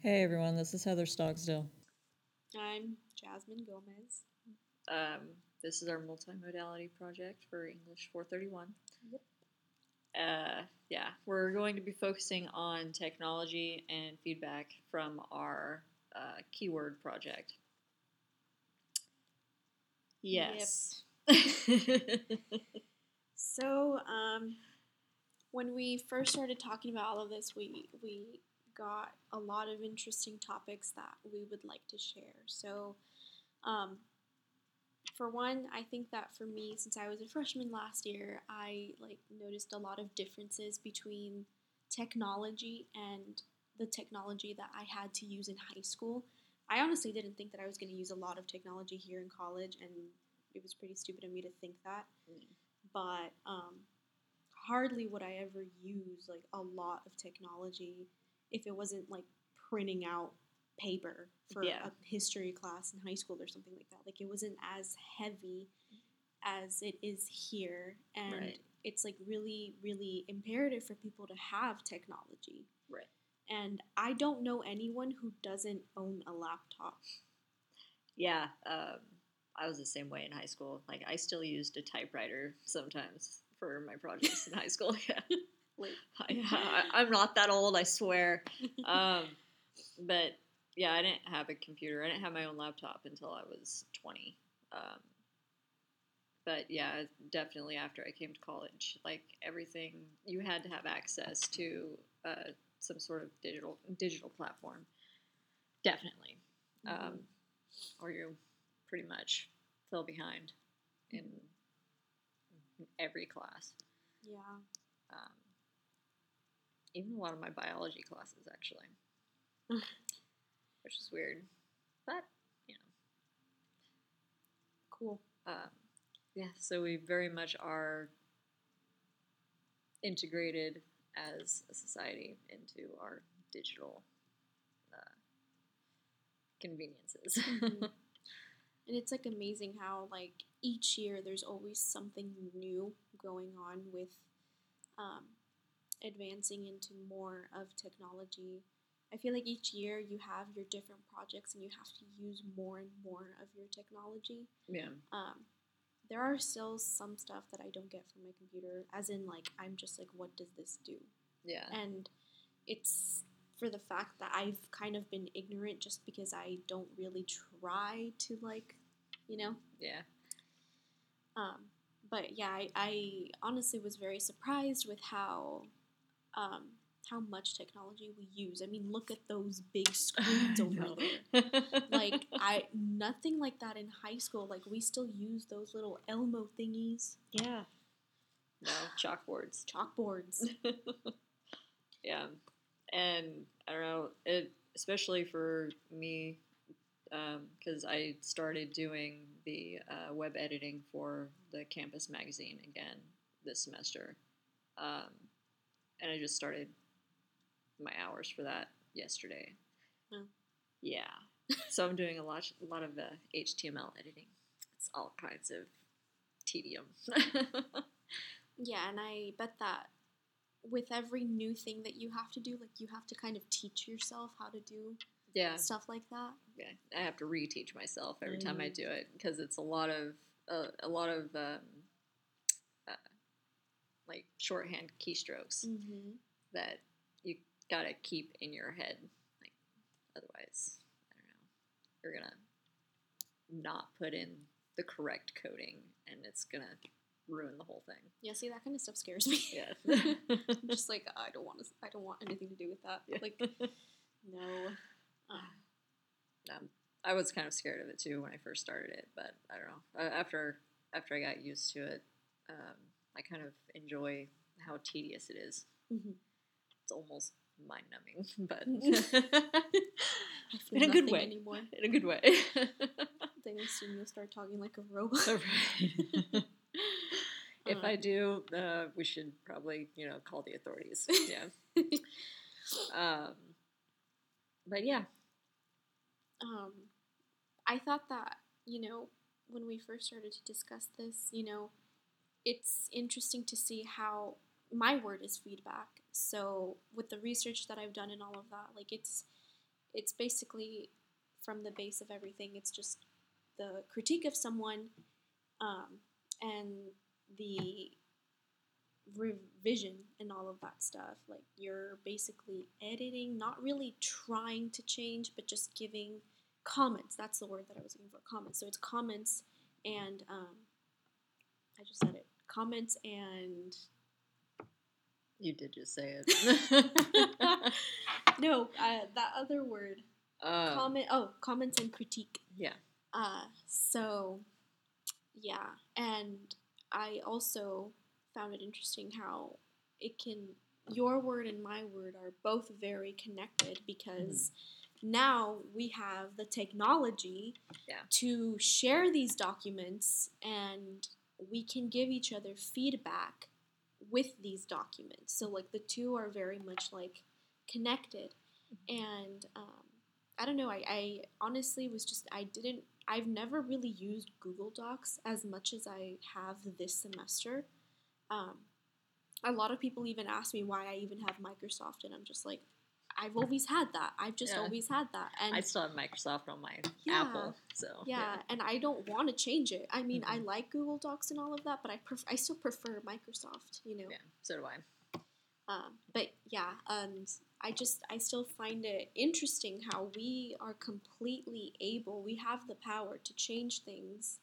Hey everyone, this is Heather Stocksdale. I'm Jasmine Gomez. Um, this is our multimodality project for English 431. Yep. Yeah, we're going to be focusing on technology and feedback from our keyword project. Yes. So, when we first started talking about all of this, we got a lot of interesting topics that we would like to share. So, for one, I think that for me, since I was a freshman last year, I noticed a lot of differences between technology and the technology that I had to use in high school. I honestly didn't think that I was going to use a lot of technology here in college, and it was pretty stupid of me to think that. But hardly would I ever use like a lot of technology if it wasn't like printing out paper for a history class in high school or something like that. Like it wasn't as heavy as it is here, and it's like really, really imperative for people to have technology. Right. And I don't know anyone who doesn't own a laptop. Yeah, I was the same way in high school. Like I still used a typewriter sometimes for my projects in high school. Yeah. I'm not that old, I swear. But yeah, I didn't have a computer. I didn't have my own laptop until I was 20. But yeah, definitely after I came to college, like everything, you had to have access to some sort of digital platform. Definitely. Or you pretty much fell behind in every class. Yeah. Even a lot of my biology classes, actually. Which is weird. But, you know. Cool. Yeah, so we very much are integrated as a society into our digital conveniences. Mm-hmm. And it's like amazing how like each year there's always something new going on with advancing into more of technology. I feel like each year you have your different projects and you have to use more and more of your technology. Yeah. There are still some stuff that I don't get from my computer, as in like I'm just like, what does this do? Yeah. And it's for the fact that I've kind of been ignorant just because I don't really try to like, Yeah. But yeah, I honestly was very surprised with how much technology we use. I mean, look at those big screens over there. Like nothing like that in high school. Like we still use those little Elmo thingies. Yeah. No, chalkboards. Chalkboards. Yeah. And I don't know, especially for me, because I started doing the web editing for the campus magazine again this semester. And I just started my hours for that yesterday. Oh. Yeah. So I'm doing a lot of HTML editing. It's all kinds of tedium. Yeah, and I bet that with every new thing that you have to do, like you have to kind of teach yourself how to do stuff like that. Yeah, I have to reteach myself every time I do it because it's a lot of like shorthand keystrokes that you gotta keep in your head. Like otherwise, I don't know, you're gonna not put in the correct coding, and it's gonna ruin the whole thing. Yeah, see, that kind of stuff scares me. Yeah. I'm just like, I don't want anything to do with that. Yeah. Like, no. I was kind of scared of it too when I first started it, but I don't know. After I got used to it, I kind of enjoy how tedious it is. Mm-hmm. It's almost mind-numbing, but I feel in a good way. Anymore. In a good way. Then soon you'll start talking like a robot. Right. If I do, we should probably, call the authorities. Yeah. But yeah. I thought that, when we first started to discuss this, it's interesting to see how my word is feedback. So with the research that I've done and all of that, like it's it's basically from the base of everything. It's just the critique of someone, and the revision and all of that stuff. Like you're basically editing, not really trying to change, but just giving comments. That's the word that I was looking for. Comments. So it's comments and I just said it. Comments and You did just say it. no, that other word. Comments and critique. Yeah. So yeah, and I also found it interesting how your word and my word are both very connected because now we have the technology to share these documents and we can give each other feedback with these documents. So like the two are very much like connected. And I don't know, I honestly was just, I've never really used Google Docs as much as I have this semester. A lot of people even ask me why I even have Microsoft, and I'm just like, I've always had that. I've just always had that. And I still have Microsoft on my Apple, so and I don't want to change it. I mean, I like Google Docs and all of that, but I still prefer Microsoft. You know. Yeah, so do I. But yeah, I still find it interesting how we are completely able. We have the power to change things.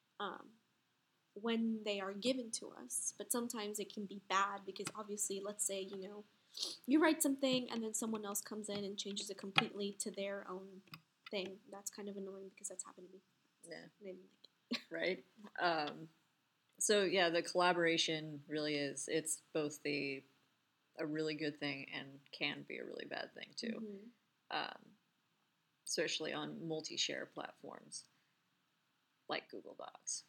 When they are given to us, but sometimes it can be bad because obviously, let's say, you write something and then someone else comes in and changes it completely to their own thing. That's kind of annoying because that's happened to me. Yeah. Right? So yeah, the collaboration really it's both a really good thing and can be a really bad thing too. Especially on multi-share platforms like Google Docs.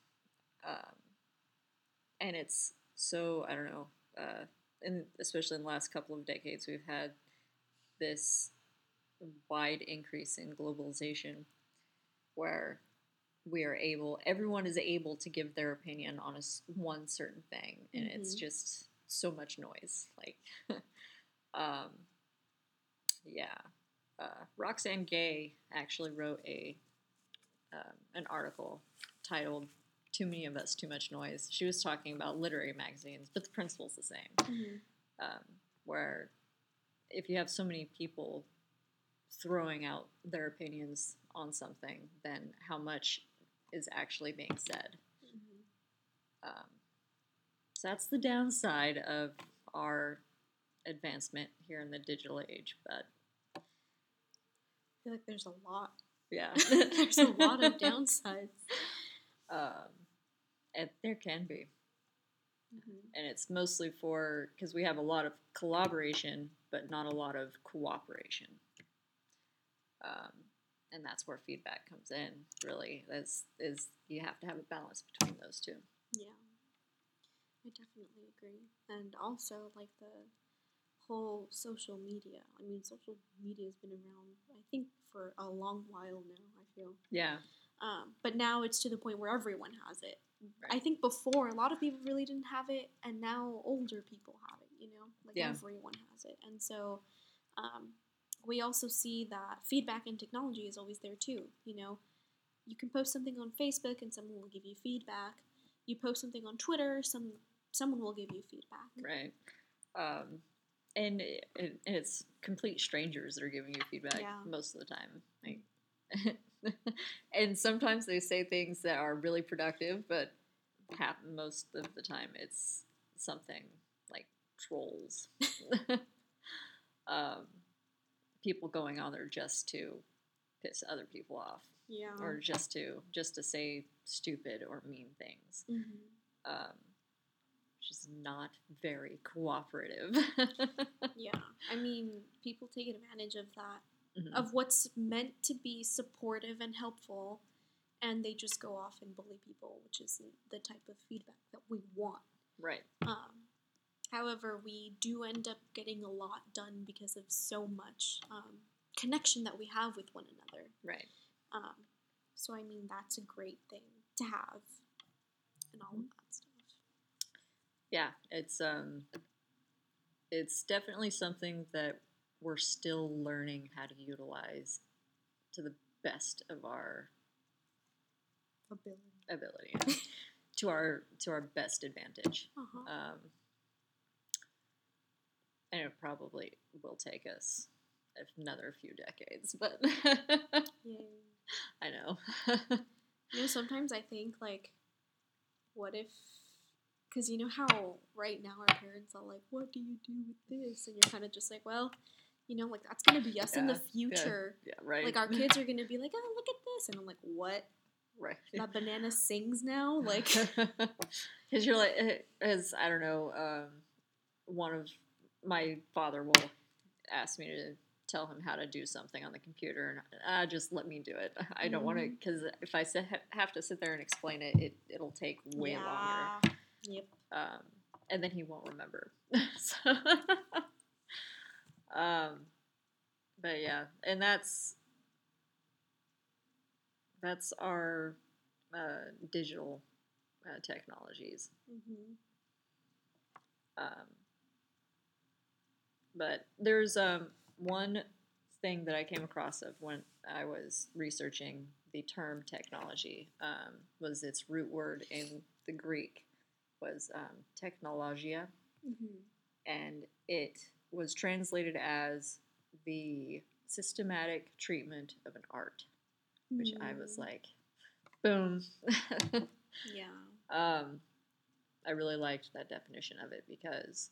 And it's so, I don't know, and especially in the last couple of decades, we've had this wide increase in globalization where everyone is able to give their opinion on one certain thing, and it's just so much noise. Like, Roxane Gay actually wrote an article titled "Too Many of Us, Too Much Noise." She was talking about literary magazines, but the principle's the same. Where if you have so many people throwing out their opinions on something, then how much is actually being said? So that's the downside of our advancement here in the digital age. But I feel like there's a lot. Yeah. There's a lot of downsides. And there can be. And it's mostly because we have a lot of collaboration, but not a lot of cooperation. And that's where feedback comes in, really, is you have to have a balance between those two. Yeah, I definitely agree. And also, like, the whole social media. I mean, social media has been around, I think, for a long while now, I feel. Yeah. But now it's to the point where everyone has it. Right. I think before, a lot of people really didn't have it, and now older people have it, Like, everyone has it. And so, we also see that feedback in technology is always there, too, You can post something on Facebook, and someone will give you feedback. You post something on Twitter, someone will give you feedback. Right. And it's complete strangers that are giving you feedback most of the time. Like, and sometimes they say things that are really productive, but most of the time it's something like trolls. People going on there just to piss other people off. Yeah. Or just to say stupid or mean things. Which is not very cooperative. Yeah. I mean, people take advantage of that, of what's meant to be supportive and helpful, and they just go off and bully people, which isn't the type of feedback that we want. Right. However, we do end up getting a lot done because of so much connection that we have with one another. Right. So, I mean, that's a great thing to have and all of that stuff. Yeah, it's definitely something that we're still learning how to utilize to the best of our ability to our best advantage. Uh-huh. And it probably will take us another few decades, but Yay. I know. You know, sometimes I think, like, what if, because you know how right now our parents are like, what do you do with this? And you're kind of just like, well, you know, like, that's going to be us in the future. Yeah, right. Like, our kids are going to be like, oh, look at this. And I'm like, what? Right. That banana sings now? Like, because you're like, as I don't know, one of my father will ask me to tell him how to do something on the computer, and just let me do it. I don't want to, because if I have to sit there and explain it, it'll take way longer. Yep. And then he won't remember. So, but yeah, and that's our digital technologies. Mm-hmm. But there's one thing that I came across of when I was researching the term technology, was its root word in the Greek was technologia, and it was translated as the systematic treatment of an art, which I was like, boom. Yeah. I really liked that definition of it because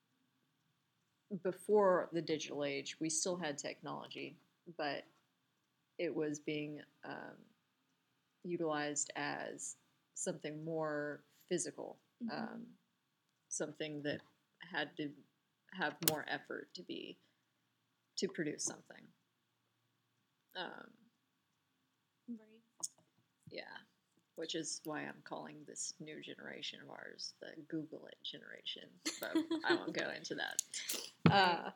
before the digital age, we still had technology, but it was being utilized as something more physical, something that had to have more effort to produce something. Right. Yeah, which is why I'm calling this new generation of ours the Google It generation, but I won't go into that.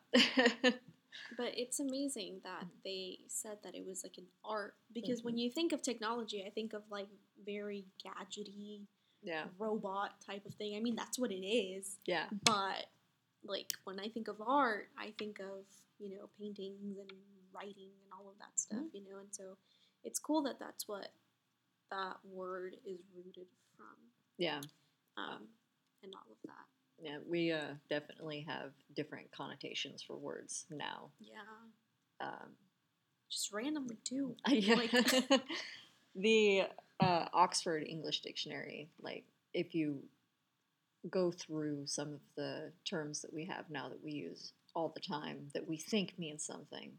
But it's amazing that they said that it was like an art, because when you think of technology, I think of like very gadgety, robot type of thing. I mean, that's what it is. Yeah. But like when I think of art, I think of, you know, paintings and writing and all of that stuff, you know, and so it's cool that that's what that word is rooted from. Yeah. And all of that. Yeah, we definitely have different connotations for words now. Yeah. Just randomly, too. Yeah. Like, the Oxford English Dictionary, like, if you go through some of the terms that we have now that we use all the time that we think mean something,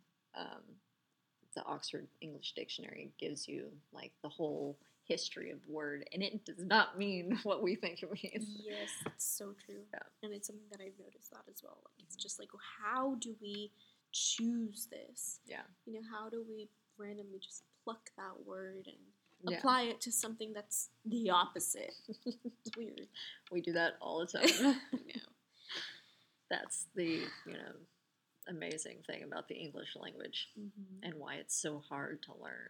the Oxford English Dictionary gives you, like, the whole history of the word, and it does not mean what we think it means. Yes, it's so true. Yeah. And it's something that I've noticed that as well. Like, it's just like, how do we choose this? Yeah. You know, how do we randomly just pluck that word and apply it to something that's the opposite? It's weird. We do that all the time. I know. That's the, you know, amazing thing about the English language, and why it's so hard to learn.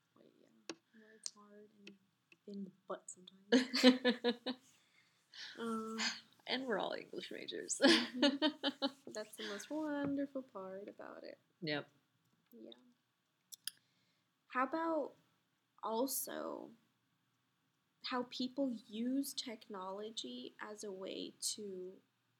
It's hard and in the butt sometimes. And we're all English majors. That's the most wonderful part about it. Yep. Yeah. How about also how people use technology as a way to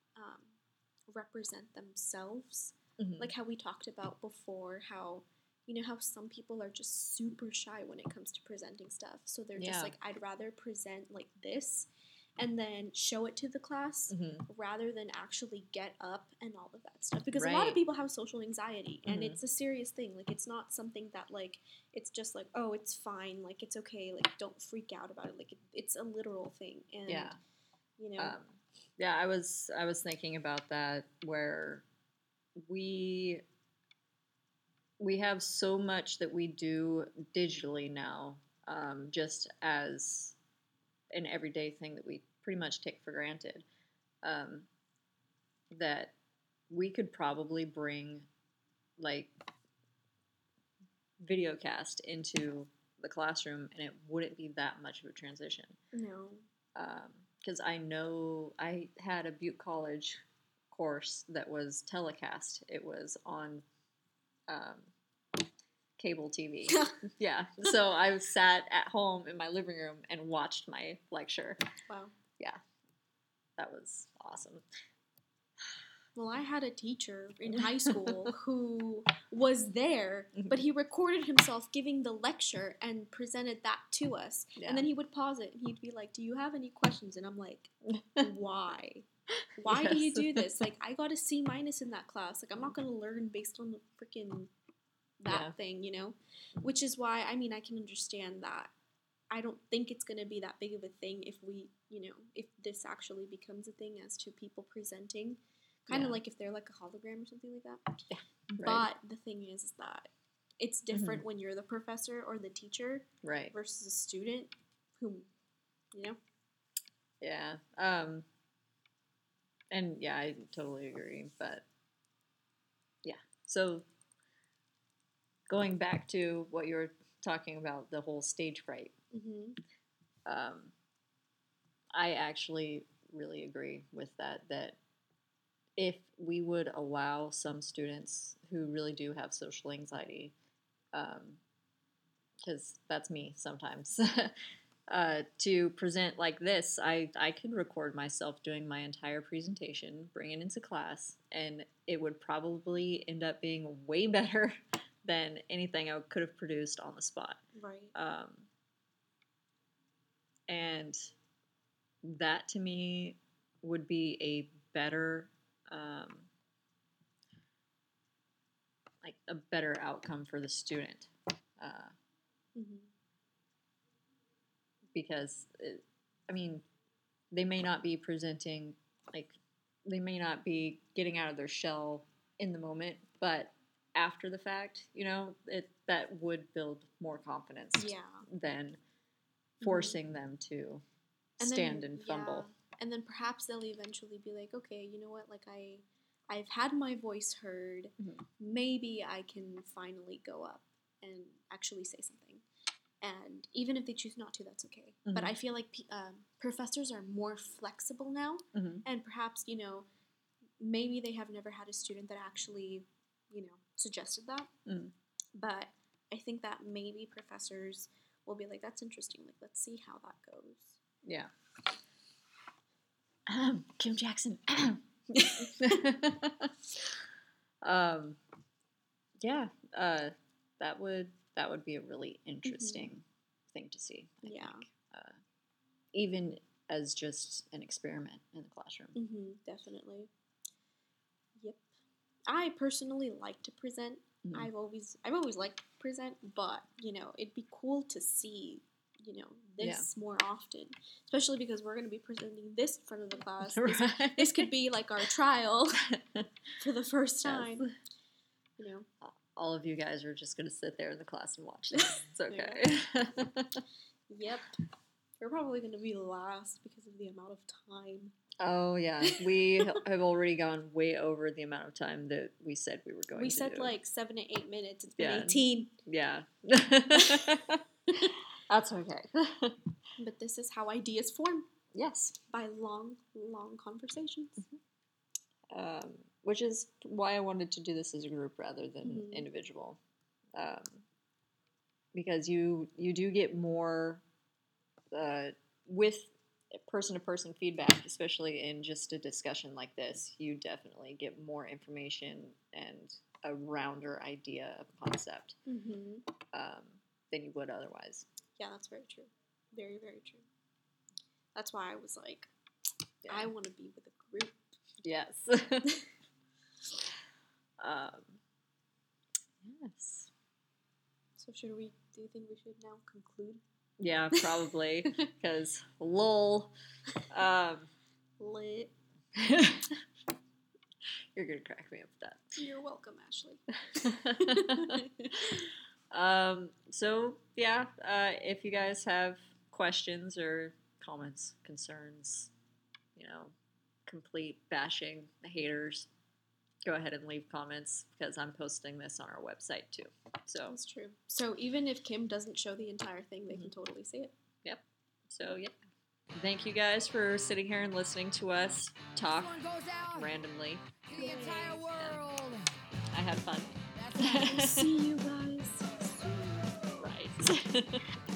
represent themselves? Like how we talked about before, how, you know, how some people are just super shy when it comes to presenting stuff. So they're just like, I'd rather present like this and then show it to the class rather than actually get up and all of that stuff. Because a lot of people have social anxiety, and it's a serious thing. Like, it's not something that, like, it's just like, oh, it's fine. Like, it's okay. Like, don't freak out about it. Like, it's a literal thing. And, you know. Yeah, I was thinking about that, where we have so much that we do digitally now, just as an everyday thing that we pretty much take for granted, that we could probably bring, like, videocast into the classroom, and it wouldn't be that much of a transition. No. Because I know I had a Butte College course that was telecast. It was on cable TV. Yeah. So I sat at home in my living room and watched my lecture. Wow. Yeah. That was awesome. Well, I had a teacher in high school who was there, but he recorded himself giving the lecture and presented that to us. Yeah. And then he would pause it and he'd be like, "Do you have any questions?" And I'm like, "Why? Why do you Yes. do this? Like, I got a C- in that class. Like, I'm not going to learn based on the freaking that thing, you know?" Which is why, I mean, I can understand that. I don't think it's going to be that big of a thing if we, you know, if this actually becomes a thing as to people presenting. Kind of like if they're like a hologram or something like that. Yeah. Right. But the thing is that it's different when you're the professor or the teacher Right. versus a student who, you know? Yeah. And yeah, I totally agree. But yeah. So going back to what you were talking about, the whole stage fright. Mm-hmm. I actually really agree with that. That if we would allow some students who really do have social anxiety, because that's me sometimes, to present like this, I could record myself doing my entire presentation, bring it into class, and it would probably end up being way better than anything I could have produced on the spot. Right. And that to me would be a better, like a better outcome for the student, Mm-hmm. because I mean, they may not be presenting, like they may not be getting out of their shell in the moment, but after the fact, you know, that would build more confidence than forcing them to stand and fumble. Yeah. And then perhaps they'll eventually be like, okay, you know what? Like I've had my voice heard. Mhm. Maybe I can finally go up and actually say something. And even if they choose not to, that's okay. Mhm. But I feel like professors are more flexible now, Mhm. and perhaps, you know, maybe they have never had a student that actually, you know, suggested that. Mhm. But I think that maybe professors will be like, that's interesting. Like, let's see how that goes. Yeah. Kim Jackson. Yeah. That would be a really interesting thing to see. I think. Even as just an experiment in the classroom. Mm-hmm, definitely. Yep. I personally like to present. Mhm. I've always liked to present, but you know, it'd be cool to see, you know, this more often, especially because we're going to be presenting this in front of the class. Right. This could be like our trial for the first time. Yes. You know, all of you guys are just going to sit there in the class and watch this. It's okay. Yep. We're probably going to be last because of the amount of time. Oh, yeah. We have already gone way over the amount of time that we said we were going to do. We said like 7 to 8 minutes. It's been 18. Yeah. That's okay. But this is how ideas form. Yes. By long, long conversations. Which is why I wanted to do this as a group rather than individual. Because you do get more with person-to-person feedback, especially in just a discussion like this. You definitely get more information and a rounder idea of a concept than you would otherwise. Yeah, that's very true. Very, very true. That's why I was like, I want to be with a group. Yes. Yes. So do you think we should now conclude? Yeah, probably. Because, lol. Lit. You're going to crack me up with that. You're welcome, Ashley. So, yeah, if you guys have questions or comments, concerns, you know, complete bashing the haters, go ahead and leave comments because I'm posting this on our website too. So that's true. So even if Kim doesn't show the entire thing, they can totally see it. Yep. So, yeah. Thank you guys for sitting here and listening to us talk randomly. the entire world. I had fun. See you guys. Right.